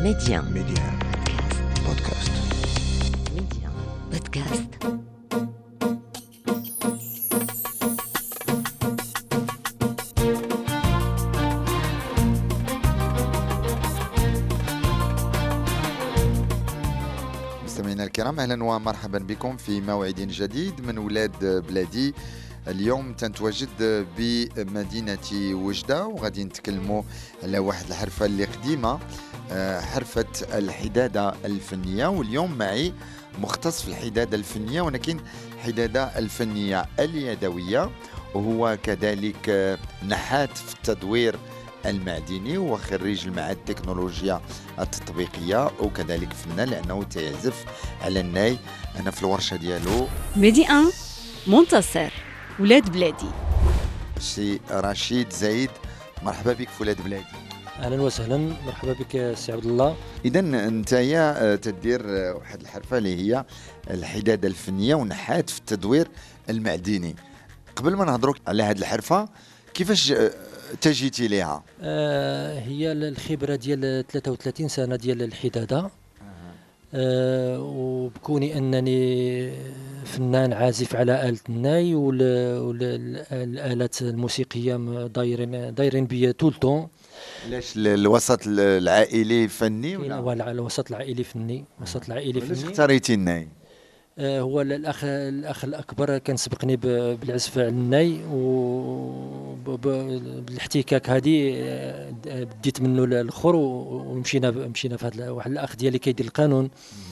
Média. بودكاست. Média. Podcast. مستمعينا الكرام، اهلا ومرحبا بكم في موعد جديد من ولاد بلادي. اليوم تنتواجد بمدينة وجدة وغادي نتكلموا على واحد الحرفة اللي قديمة، حرفة الحدادة الفنية. واليوم معي مختص في الحدادة الفنية، ولكن الحدادة الفنية اليدوية، وهو كذلك نحات في التدوير المعدني وخريج المعهد التكنولوجيا التطبيقية، وكذلك فنان لأنه تيعزف على الناي. أنا في الورشة ديالو. ميدي 1 منتصر ولاد بلادي. سي رشيد زايد، مرحبا بك في ولاد بلادي. اهلا وسهلا، مرحبا بك سي عبد الله. اذا انت تدير واحد الحرفه اللي هي الحداده الفنيه ونحات في التدوير المعدني. قبل ما نهضروا على هذه الحرفه، كيفاش تجيتي ليها؟ هي الخبره ديال 33 سنه ديال الحداده. وبكوني انني فنان عازف على آلة الناي والآلات الموسيقيه دايرين بيا طول طون. علاش الوسط العائلي فني ولا الوسط العائلي فني؟ الوسط العائلي فني. علاش اختاريتي الناي؟ هو الأخ الأكبر كان سبقني بالعزف على الناي، وبالاحتكاك هذه بديت منه الاخر، ومشينا في هذا. واحد الأخ ديالي كيدير القانون،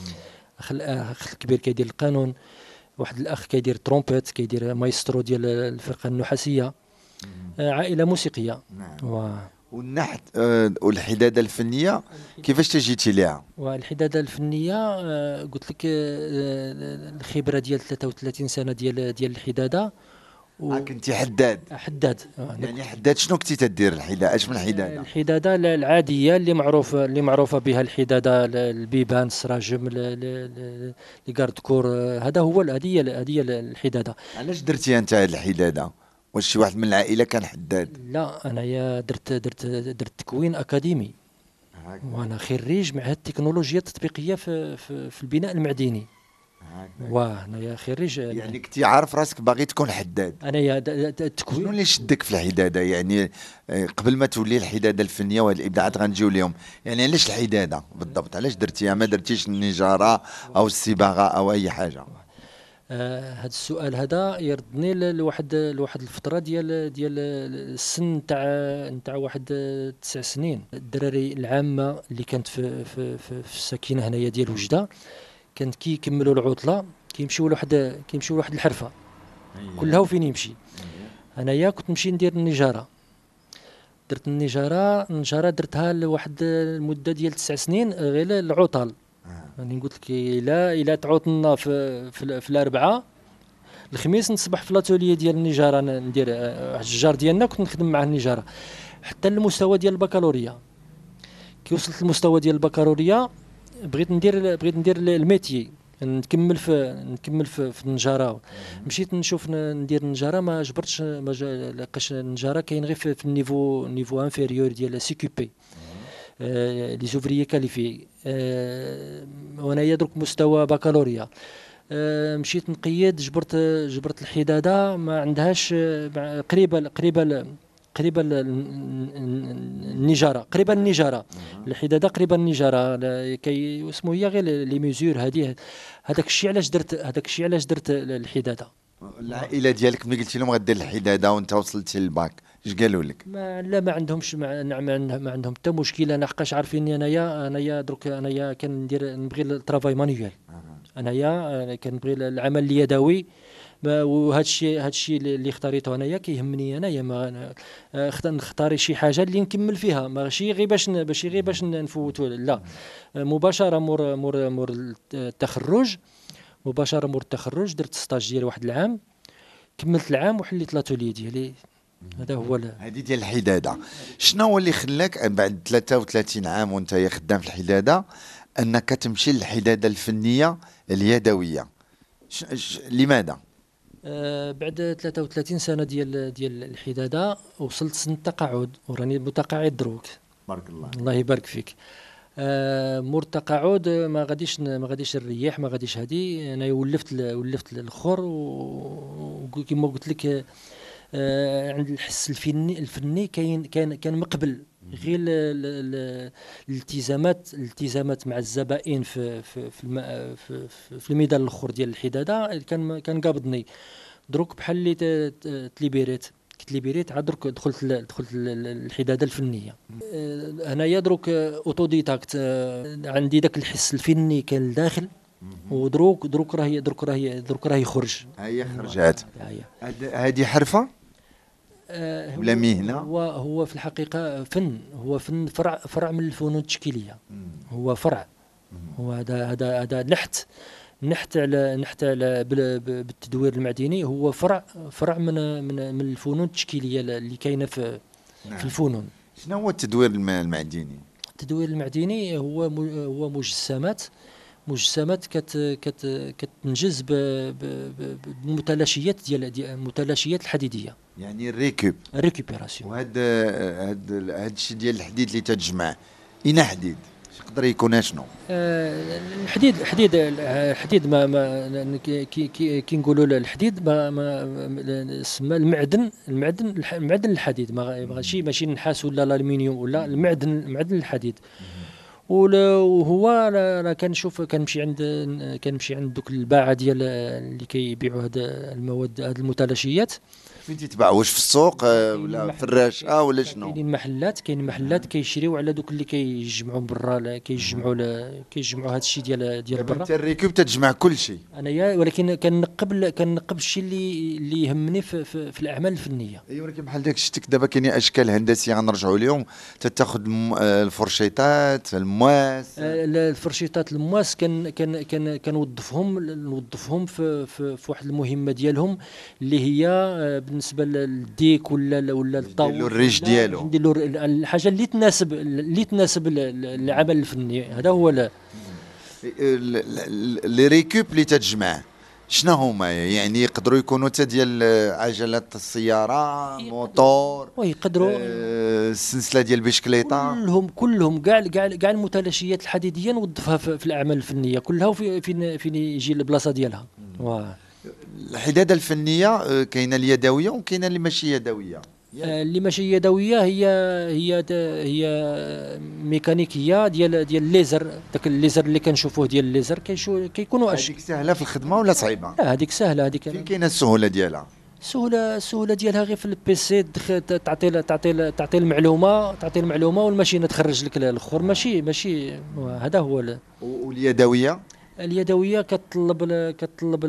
الأخ الكبير كيدير القانون، واحد الأخ كيدير ترومبيت، كيدير مايسترو ديال الفرقة النحاسية. عائلة موسيقية. نعم. والنحت والحدادة الفنية كيفاش تجيتي ليها؟ والحدادة الفنية قلت لك الخبرة ديال 33 سنة ديال الحدادة. كنتي حداد؟ حداد. يعني حداد شنو كنتي تدير الحدادة؟ اش من الحدادة؟ الحدادة العادية اللي معروفة بها الحدادة، البيبان، السراجم، لي غارد كور. هذا هو هذه الحدادة. علاش درتي انت هذه الحدادة؟ واش شي واحد من العائلة كان حداد؟ لا، انايا درت تكوين اكاديمي، وانا خريج معهد التكنولوجيا التطبيقيه في البناء المعدني. وانايا خريج. يعني كنتي عارف راسك باغي تكون حداد؟ انايا التكوين. شنو اللي شدك في الحدادة؟ يعني قبل ما تولي الحدادة الفنية والابداعات غنجيو اليوم، يعني علاش الحدادة بالضبط؟ علاش درتيها؟ ما درتيش النجارة او الصباغة او اي حاجة؟ هذا السؤال هذا يردني لواحد الفتره ديال السن نتاع واحد 9 سنين. الدراري العامه اللي كانت في الساكنه هنايا ديال وجده، كانت كيكملوا العطله كيمشيو لواحد الحرفه كلها وفين يمشي. انايا كنت نمشي ندير النجاره. درت النجاره درتها لواحد المده ديال 9 سنين غير العطل. يعني قلت لك الا تعوطنا في الاربعاء، الخميس نصبح في لاتوليه ديال النجاره، ندير واحد الجار ديالنا كنت نخدم معاه النجاره حتى المستوى ديال البكالوريا. كي وصلت للمستوى ديال البكالوريا بغيت ندير الميتي، نكمل في النجاره. مشيت نشوف ندير النجاره، ما جبرتش، لقاش النجاره كاين غير في النيفو انفيريور ديال سي كيو بي، لي زوفريي كاليفي. وانا يدرك مستوى بكالوريا. مشيت نقيد، جبرت الحداده، ما عندهاش قريبه النجاره، الحداده قريبه النجاره. كي اسمه هي غير لي ميزور هذه. هذاك الشيء علاش درت الحداده. العائله ديالك ملي قلتي لهم غدير الحداده وانت وصلتي للباك، اش قالوا لك؟ ما عندهمش، ما عندهم حتى مشكله. انا حقاش عارفيني انايا درك، انايا نبغي الترافاي مانيوال. انايا كنبغي العمل اليدوي. وهذا الشيء اللي اختاريته انايا كيهمني. انايا ما نختار شي حاجه اللي نكمل فيها، ماشي غير باش نفوتوا. لا، مباشره مور التخرج. درت ستاج ديال واحد العام، كملت العام وحليت لاتولي ديالي. هذا هو هذه ديال الحداده. شنو هو اللي خلاك بعد 33 عام وانت خدام في الحداده انك تمشي للحداده الفنيه اليدويه؟ لماذا؟ بعد 33 سنه ديال الحداده وصلت سن التقاعد، وراني متقاعد دروك. بارك الله. الله يبارك فيك. مرتقى عود ما غاديش الرياح، ما غاديش هادي. انا ولفت الاخر، وكما قلت لك عند الحس الفني كان مقبل. غير الالتزامات مع الزبائن في الميدان الاخر ديال الحداده كان قابضني. دروك بحال اللي تليبيريت عاد دروك دخلت الحداده الفنيه. هنايا دروك اوتوديداكت، عندي داك الحس الفني كان لداخل، ودروك راهي خرج. هي خرجات. هذه حرفه ولا مهنه؟ هو في الحقيقه فن، هو فن فرع من الفنون التشكيليه. هو فرع، هو هذا نحت على بالتدوير المعدني. هو فرع من الفنون التشكيليه اللي كاينه في الفنون. شنو هو التدوير المعدني؟ التدوير المعدني هو مجسمات كتنجز بالمتلاشيات ديال المتلاشيات الحديديه، يعني الريكوبيراسيون. وهذا الشيء ديال الحديد اللي تتجمع، اين حديد يقدر يكون شنو؟ الحديد ما كي نقولوا الحديد ما سما المعدن الحديد، ماشي النحاس ولا الالومنيوم ولا المعدن الحديد. وهو راه كنمشي عند دوك الباعه ديال اللي كيبيعوا هاد المواد، هاد المتلاشيات. فين تتباع؟ واش في السوق ولا في الراشة ولا شنو؟ كاين محلات كيشريو على دوك اللي كيجمعوا من برا، كيجمعوا هذا الشيء ديال برا. انت الريكوب تتجمع كل شيء. انايا ولكن كنقب الشيء اللي يهمني في الاعمال الفنيه. ايوا، ولكن بحال داك شتك دابا كاينين اشكال هندسيه غنرجعوا لهم. تتاخذ الفرشيطات، المواس. الفرشيطات، المواس كنوظفهم في واحد المهمه ديالهم، اللي هي بالنسبه للديك ولا الطاوله، نديروا الريش ديالو، نديروا الحاجه اللي تناسب العمل الفني. هذا هو لي ريكوب اللي تتجمع. شنو هما؟ يعني يقدروا يكونوا حتى ديال عجلات السياره، موتور، ويقدروا السلسله ديال البشكليطه، كلهم كاع المتلاشيات الحديديه نوظفها في الاعمال الفنيه كلها، وفين يجي البلاصه ديالها. الحداده الفنيه كاينه اليدويه وكاينه اللي ماشي يدويه. اللي ماشي يدويه هي ميكانيكيه ديال الليزر. داك الليزر اللي كنشوفوه ديال الليزر كيكونوا هذيك سهله في الخدمه ولا صعيبه؟ لا، هذيك سهله. هذيك فين كاينه السهوله ديالها؟ السهوله ديالها غير في البيسي. تعطي المعلومه والماشينه تخرج لك الاخر. ماشي هذا هو. اليدويه كتطلب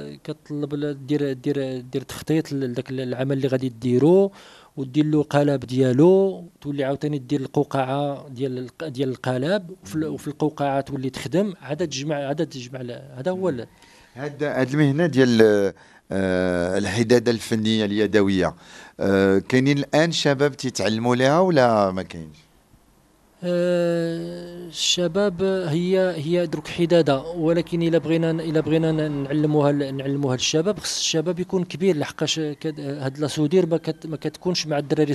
دير تخطيط لذاك العمل اللي غادي ديرو، ودير له قالب ديالو، تولي عاوتاني دير القوقعه ديال القالب، وفي القوقعه تولي تخدم. عاد تجمع هذا هو. هاد المهنه ديال الحداده الفنيه اليدويه، كاينين الان شباب تيتعلموا لها ولا ما كاينش؟ الشباب هي درك حداده، ولكن الا بغينا نعلموها للشباب، خص الشباب يكون كبير، لحقاش هاد لاسودير ما كتكونش مع الدراري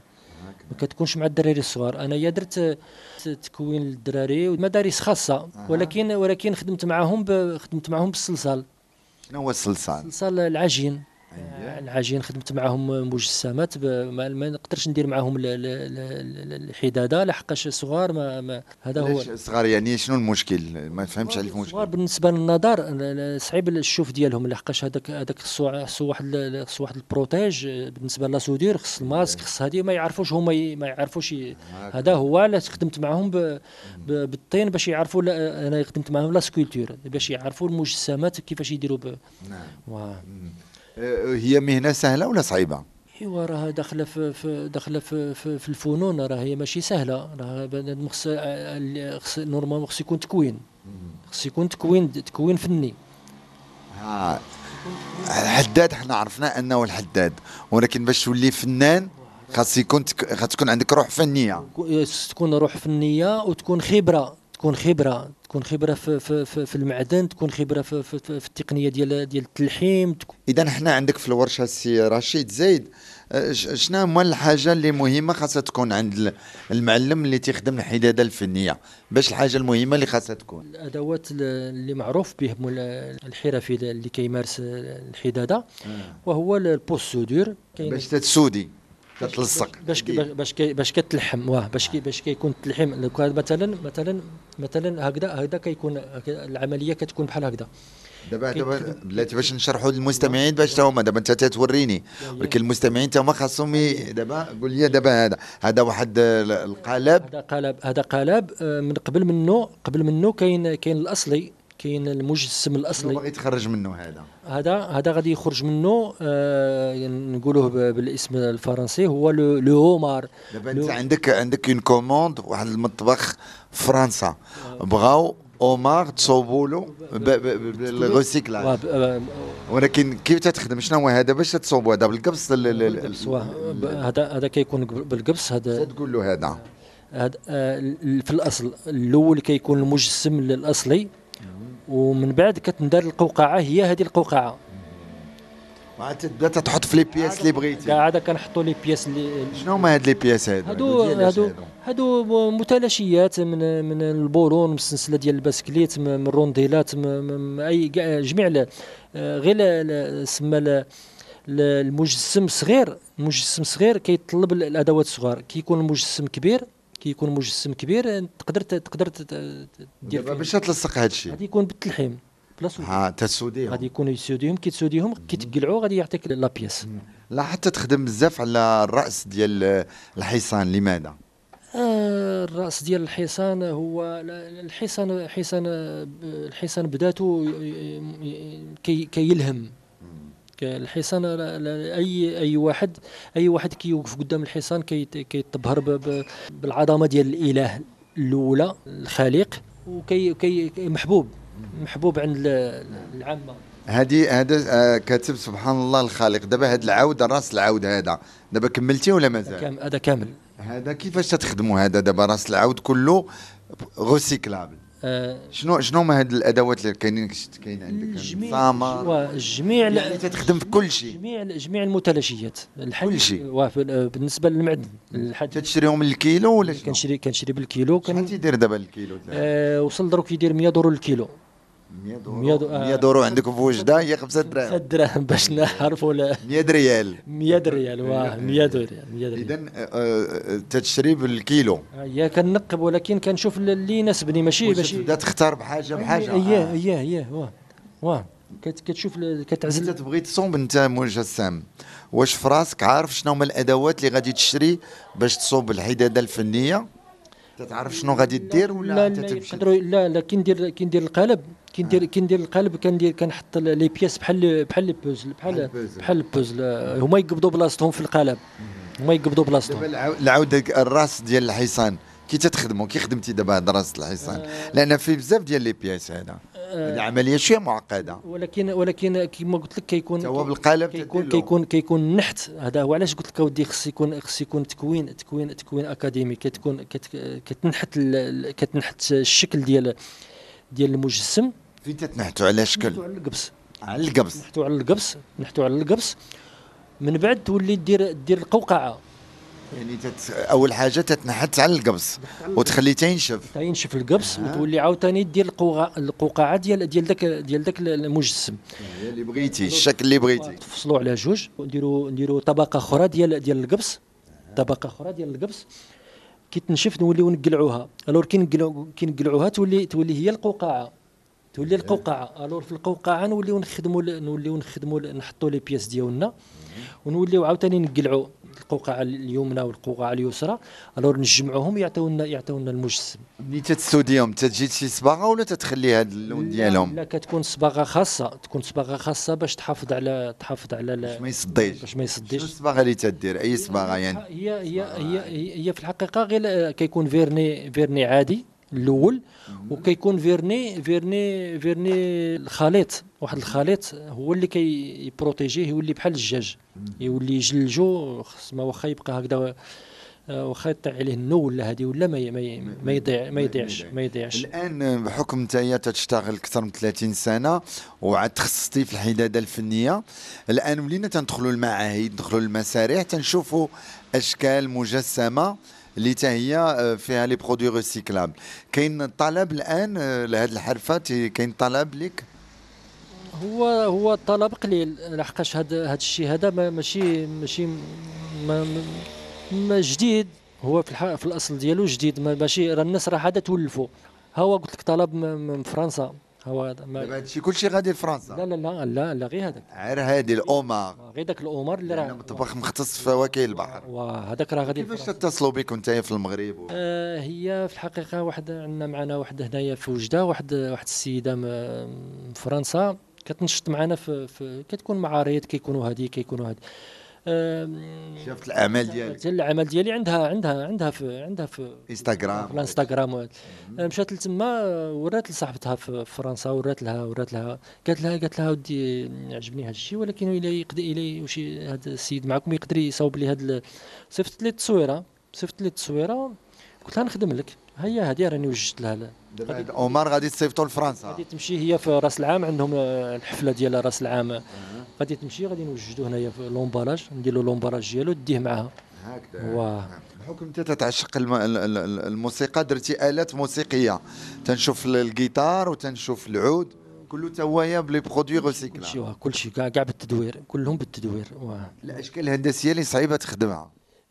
الصغار. انا درت تكوين للدراري ومدارس خاصه، ولكن خدمت معاهم بالصلصال. شنو هو الصلصال؟ الصلصال العجين خدمت معاهم مجسمات. ما نقدرش ندير معاهم الحداده لحقاش صغار. هذا هو صغار. يعني شنو المشكل؟ ما فهمتش على المشكل. صغار بالنسبه للنظر صعيب الشوف ديالهم، لحقاش هذاك خصو واحد البروتيج. بالنسبه لاسودير خص الماسك، خص هذه ما يعرفوش. هذا هو علاش خدمت معاهم بالطين، باش يعرفوا. انا خدمت معاهم لا سكولتور باش يعرفوا المجسمات كيفاش يديروا. نعم. هي مهنه سهله ولا صعيبه؟ ايوا راها داخله في الفنون. راه هي ماشي سهله. راه بنادم نورمالمون خص يكون تكوين فني. الحداد حنا عرفنا انه الحداد، ولكن باش تولي فنان خاص تكون عندك روح فنيه. تكون روح فنيه، وتكون تكون خبره، تكون خبره في المعدن، تكون خبره في التقنيه ديال التلحيم. اذا احنا عندك في الورشه السي رشيد زايد، شنو هما الحاجه اللي مهمه خاصها تكون عند المعلم اللي تيخدم الحداده الفنيه؟ باش الحاجه المهمه اللي خاصها تكون الادوات اللي معروف بهم الحرفي اللي كيمارس الحداده، وهو البوسودور. باش تتسودي تتلصق باش كتلحم، باش كيكون التلحيم. مثلا هكذا كيكون العمليه كتكون بحال هكذا. دابا بلاتي باش نشرحوا للمستمعين باش هما دابا انت تتوريني، ولكن المستمعين تا هما خاصهم دابا قول لي دابا هذا واحد القالب. هذا قالب من قبل منه كاين الاصلي، كاين المجسم الاصلي. باغي تخرج منه هذا غادي يخرج منه، نقولوه بالاسم الفرنسي هو لو هومار. دابا انت عندك اون كوموند واحد المطبخ في فرنسا، بغاو اومار تصوبوا له بالغوسيكلاج، ولكن كيف تخدم؟ شنو هو هذا باش تصوبوا هذا بالقبص؟ هذا كيكون بالقبص. هذا تقول له هذا في الاصل الاول كيكون المجسم الاصلي، ومن بعد كتندار القوقعه، هي هذه القوقعه. تبدا تحط في لي بياس اللي بغيتي. عاد كنحطوا لي بياس اللي شنو هما هاد لي بياس هادو متلاشيات من البولون، من السلسله ديال البسكليت، من الرونديلات، اي جميع غير سما المجسم صغير كيطلب الادوات الصغار. كيكون المجسم كبير تقدر دير باش تلصق هذا الشيء. غادي يكون بالتلحيم بلاصه. تسوديهم، غادي يكونوا يسوديهم. كيتقلعوا غادي يعطيك لا بياس. لا حتى تخدم بزاف على الراس ديال الحصان. لماذا؟ الراس ديال الحصان هو الحصان بداته كيلهم. الحصان اي واحد كيوقف قدام الحصان كيتبهر بالعظمه ديال الاله الاولى الخالق، وكي محبوب عند العامه. هذا كاتب سبحان الله الخالق. دابا هذا العود، الراس العود هذا دابا كملتيه ولا مازال؟ هذا كامل. هذا كيفاش تخدموا هذا دابا؟ راس العود كله غوسيكلابل. شنو هما هاد الادوات اللي كاين عندك؟ جميع يعني تخدم في كل شيء، جميع المتلاشيات، كل شيء. بالنسبه للمعدن تشريهم بالكيلو ولا شنو؟ كنشري بالكيلو. شحال تيدير دابا الكيلو؟ وصل دروك يدير 100 دورو الكيلو. 100 دورو عندكم في وجده هي 5 دراهم. 5 دراهم باش نعرفوا. 100 ريال. 100 ريال 100 ريال. اذا تشري بالكيلو. هي كنقب، ولكن كنشوف اللي يناسبني. ماشي تبدا تختار بحاجه. كتشوف كتعزل. انت تبغي تصوب، انت مجسم، واش في راسك عارف شنو هما الادوات اللي غادي تشري باش تصوب الحداده الفنيه؟ تعرف شنو غادي دير ولا تمشي؟ لا كندير القالب. كنحط لي بياس بحال البوزل. هما يقبضوا بلاصتهم في القالب. دابا العود الراس ديال الحصان كي تخدموا، كي خدمتي دابا هذا راس الحصان، لان فيه بزاف ديال لي بياس. هذا العمليه شويه معقده، ولكن كما قلت لك كيكون هو بالقالب. كيكون النحت. هذا هو علاش قلت لك اودي خص يكون تكوين اكاديمي. كتنحت الشكل ديال المجسم. فين تنحتوا على شكل؟ نحتوا على القبص. من بعد تولي دير القوقعه. يعني اول حاجه تتنحت على القبص وتخليه تينشف القبص، وتولي عاوتاني دير القوقعه ديال داك المجسم اللي بغيتي، الشكل اللي بغيتي. تفصلوا على جوج، ونديروا طبقه اخرى ديال القبص. كي تنشف نوليو نقلعوها. الور كي نقلعوها تولي هي القوقعه. الور في القوقعه نوليو نخدموا نحطوا لي بياس ديالنا، ونوليو عاوتاني نقلعوا القوقعه اليمنى والقوقعه اليسرى. الور نجمعوهم يعطيونا المجسم. ملي تتسوديهم تجي شي صباغه ولا تتخلي هذا اللون ديالهم؟ لا كتكون صباغه خاصه باش تحافظ على باش ما يصديش. شنو الصباغه اللي تدير؟ اي صباغه يعني؟ هي في الحقيقه غير كيكون فيرني عادي الاول، وكيكون فيرني الخليط. واحد الخليط هو اللي كيبروتيجيه، يولي بحال الدجاج، يولي يجلجو. خص ما واخا يبقى واخا يطيح عليه النو ولا هذه ولا ما يضيعش. الان بحكم انت تشتغل اكثر من 30 سنه وعاد تخصصتي في الحداده الفنيه، الان ولينا تندخلوا المعاهد، ندخلوا المسارح، تنشوفوا اشكال مجسمه اللي حتى هي فيها لي برودوي ريسيكلابل. كاين طلب الان لهذه الحرفه؟ كاين طلب لك؟ هو الطلب قليل، لحقاش هذا الشيء هذا ماشي ما, ما جديد. هو في الاصل ديالو جديد، ماشي راه الناس راه عاد تولفوا. هو قلت لك طلب من فرنسا. هو دابا هادشي كلشي غادي لفرنسا؟ لا غير هذاك، غير هادي الاومار، غير داك الاومر اللي راه مطبخ مختص في فواكه البحر، وهذاك راه غادي. كيفاش تتصلوا بكم نتايا في المغرب؟ هي في الحقيقه عندنا معنا واحد هنايا في وجده، واحد السيده من فرنسا كتنشط معنا في كتكون معارض، كيكونوا هادي. شافت الاعمال ديالك؟ حتى العمل ديالي عندها في انستغرام، في الانستغرام. مشات لتما، ورات لصاحبتها في فرنسا، ورات لها قالت لها ودي عجبني هذا الشيء، ولكن الا يقدر وشي هذا السيد معكم يقدر يصاوب لي هذا. صيفط لي التصويره، قلت لها نخدم لك، هي هذه راني وجدت لها. دابا عمر غادي تصيفطوا لفرنسا؟ غادي تمشي هي في راس العام، عندهم الحفله ديال راس العام، غادي تمشي، غادي نوجدوا هنايا في لومبالاج، نديروا لومبالاج ديالو ديه معاها. هكذا. بحكم انت تتعشق الموسيقى، درتي آلات موسيقيه، تنشوف الجيتار وتنشوف العود، كله توايا بلي برودوي ريسيكلا. كلشي كاع بالتدوير، كلهم بالتدوير. الاشكال الهندسيه اللي صعيبه تخدمها؟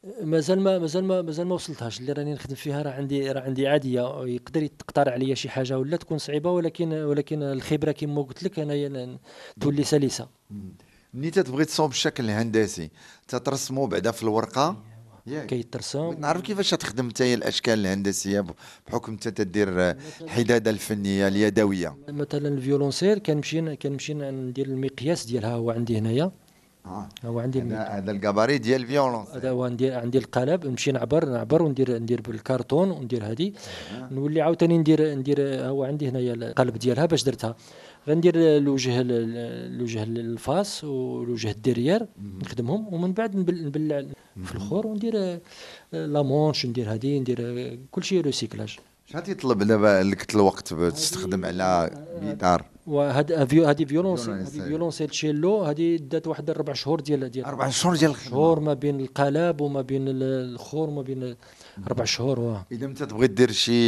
مازال ما وصلتهاش، اللي راني نخدم فيها راه عندي عاديه، يقدر تقترح عليا شي حاجه ولا تكون صعيبه، ولكن الخبره كما قلت لك انا تولي سلسه. ملي تبغي تصوب الشكل الهندسي تترسمو بعدا في الورقه؟ كيترسم. نعرف كيفاش تخدم نتايا الاشكال الهندسيه بحكم انت تدير الحداده الفنيه اليدويه. مثلا الفيولونسيل كنمشي ندير المقياس ديالها، هو عندي هنايا. هو عندي هذا الكاباري ديال الفيولونس، هذا هو عندي القالب، نمشي نعبر وندير بالكرتون وندير هذه. نولي عاوتاني ندير هو عندي هنايا القالب ديالها. باش درتها غندير الوجه الفاس والوجه الديريير، نخدمهم، ومن بعد نبلع في الخور وندير لامونش، ندير كلشي ريسيكلاج. شحال تيطلب دابا لك الوقت تستخدم على جيتار؟ هذه فيولونسيل تشيلو، هذه دات واحد 4 شهور ديال 4 شهور ديال شهور ما بين القلب وما بين الخور، ما بين 4 شهور. اذا انت تبغي دير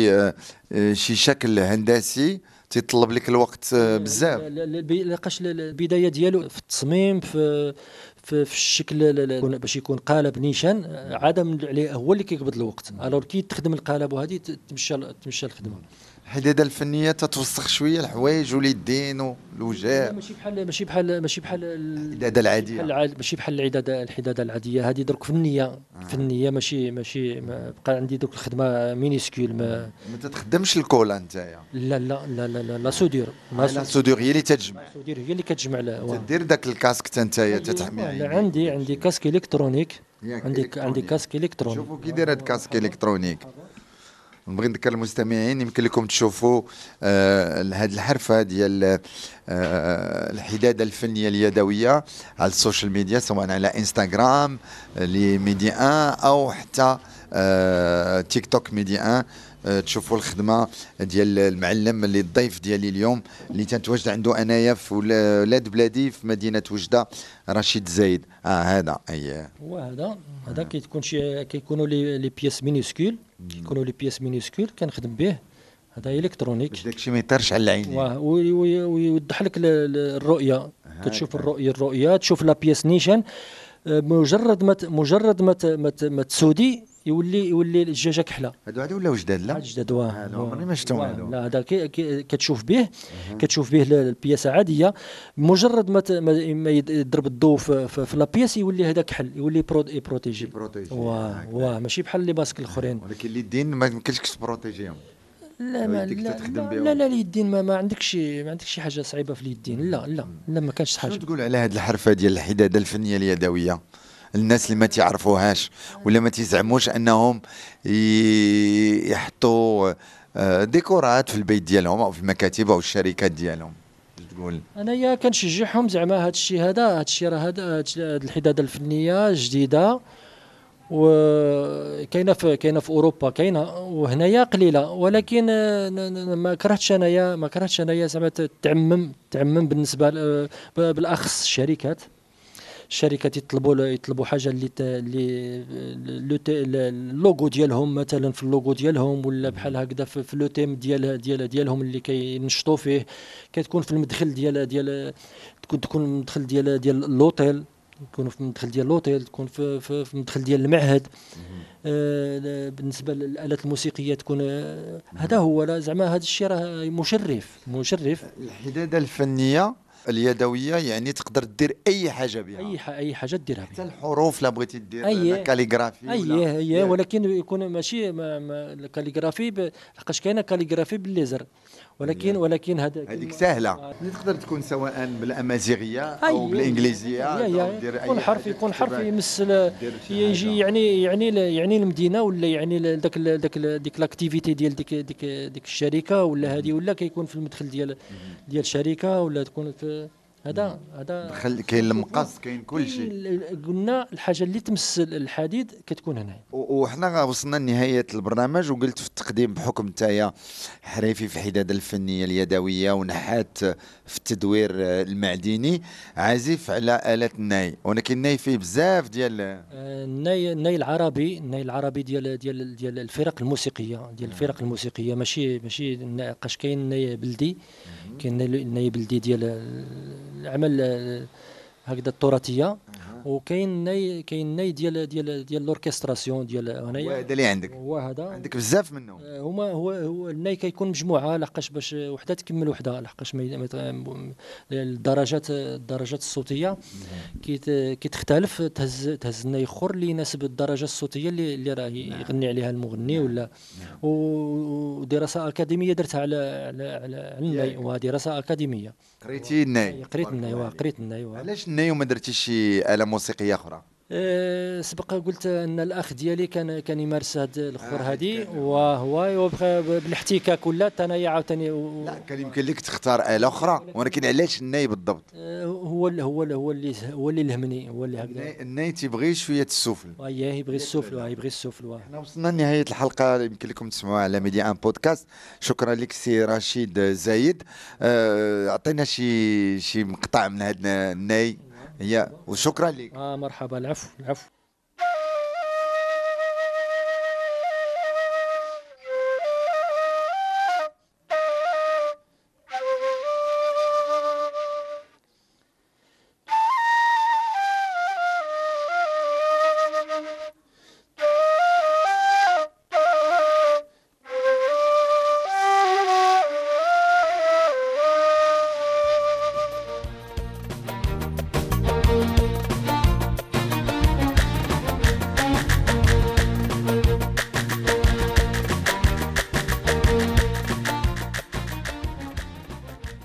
شي شكل هندسي تيطلب لك الوقت بزاف. لقاش البدايه ديالو في التصميم، في الشكل، باش يكون قالب نيشان عدم عليه، هو اللي كيقبض الوقت. الوغ كي تخدم القالب وهذه تمشى الخدمه. الحداده الفنيه تتوسخ شويه الحوايج واليدين والوجه، ماشي بحال الحداده العاديه، ماشي بحال الحداده العاديه. هذه درك فنيه. ماشي بقى عندي دوك الخدمه مينيسكول. ما تتخدمش الكولا نتايا؟ لا سودير. سودير هي اللي تتجمع. سودير هي اللي كتجمع. تدير داك الكاسك نتايا تتحمي عينيك؟ عندي كاسك الكترونيك. عندي كاسك الكترونيك. شوفوا كي داير هاد الكاسك الكترونيك. نبغي نذكر المستمعين يمكن لكم تشوفوا هذه الحرفه ديال الحداده الفنيه اليدويه على السوشيال ميديا، سواء على انستغرام لميدي 1 او حتى تيك توك ميدي 1. تشوفوا الخدمه ديال المعلم اللي الضيف ديالي اليوم اللي تنتواجد عنده انايا في ولاد بلادي في مدينه وجده، رشيد زايد. هذا هو هذا كيكونوا لي بياس مينيسكول، كنخدم به. هذا الكترونيك، داكشي ما يطيرش على العين ويوضح لك الرؤيه. كتشوف الرؤيه، تشوف لا بياس نيشان. مجرد ما تسودي يولي الدجاجه كحله. هادو ولاو جداد؟ لا جداد. عمرني ما شفتهم هادو. لا هذا كتشوف به البياسه عاديه. مجرد ما يضرب الضوء في لا بياس يولي هذا كحل، يولي بروتيجي. ماشي بحال لي ماسك الاخرين. ولكن اليدين ما يمكنش تبروتيجيهم. لا اليدين ما عندكش شي حاجه صعيبه في اليدين. لا ما كانش حاجه. شنو تقول على هذه الحرفه ديال الحداده الفنيه اليدويه؟ الناس اللي ما تعرفوهاش ولا ما تزعموش انهم يحطوا ديكورات في البيت ديالهم او في المكاتب او الشركات ديالهم، تقول؟ انايا كنشجعهم زعما هذا الشيء راه هذا الحداده الفنيه جديده، وكاينه في اوروبا كاينه، وهنايا قليله، ولكن ما كرهتش انايا زعما تعمم بالنسبه بالاخص الشركات يطلبوا حاجه اللوغو ديالهم مثلا، في اللوغو ديالهم ولا بحال هكذا في لو تيم ديالهم اللي كينشطوا فيه، كتكون في المدخل تكون المدخل ديال اللوطيل، يكونوا في المدخل ديال اللوطيل، تكون في المدخل ديال المعهد. بالنسبه للالات الموسيقيه تكون هذا هو. لا زعما هذا الشيء راه مشرف. الحداده الفنيه اليدويه يعني تقدر دير اي حاجه بها، اي حاجه ديرها حتى بها، الحروف لا بغيتي دير كاليغرافي اي ولكن يكون ماشي الكاليغرافي لحقاش كاينه كاليغرافي بالليزر، ولكن هذيك سهله، تقدر تكون سواء بالامازيغيه او بالانجليزيه، أو دير اي حرف، يكون حرف يمثل يجي يعني المدينه، ولا يعني ديك لاكتيفيتي ديال ديك الشركه ولا هذه، ولا كيكون في المدخل ديال الشركه، ولا تكون في هذا كاين المقص، كاين كل شيء. قلنا الحاجه اللي تمثل الحديد كتكون هنا. وحنا وصلنا لنهايه البرنامج، وقلت في التقديم بحكم نتايا حريفي في الحداده الفنيه اليدويه ونحات في التدوير المعدني، عازف على آلة الناي، ولكن الناي فيه بزاف ديال الناي العربي ديال الفرق الموسيقيه، ماشي نقاش. كاين الناي بلدي، كاين الناي بلدي ديال العمل هكذا التراثيه، وكاين الناي ديال الاوركستراسيون ديال هنايا. هذا اللي عندك، هو هذا عندك بزاف منهم. هو الناي كيكون مجموعه، لحقاش باش وحده تكمل وحده، لحقاش الدرجات الصوتيه كتختلف. تهز الناي اخر اللي يناسب الدرجه الصوتيه اللي راه يغني عليها المغني ولا. ودراسه اكاديميه درتها على الناي، ودراسه اكاديميه. قريتي الناي؟ قريت الناي. علاش الناي وما درتيش شي آلة موسيقيه اخرى؟ سبق قلت ان الاخ ديالي كان يمارس هاد الاخر هذه، وهو بالاحتكاك ولا انايا عاوتاني. لا كان يمكن لك تختار آلة اخرى، ولكن علاش الناي بالضبط؟ هو اللي لهمني، هو اللي هكذا. الناي تيبغي شويه السفل. يبغي السفل. حنا وصلنا لنهايه الحلقه، يمكن لكم تسمعوها على ميدي ان بودكاست. شكرا لك سي رشيد زايد. اعطينا شي مقطع من هذا الناي، وشكرا لك. مرحبا. العفو.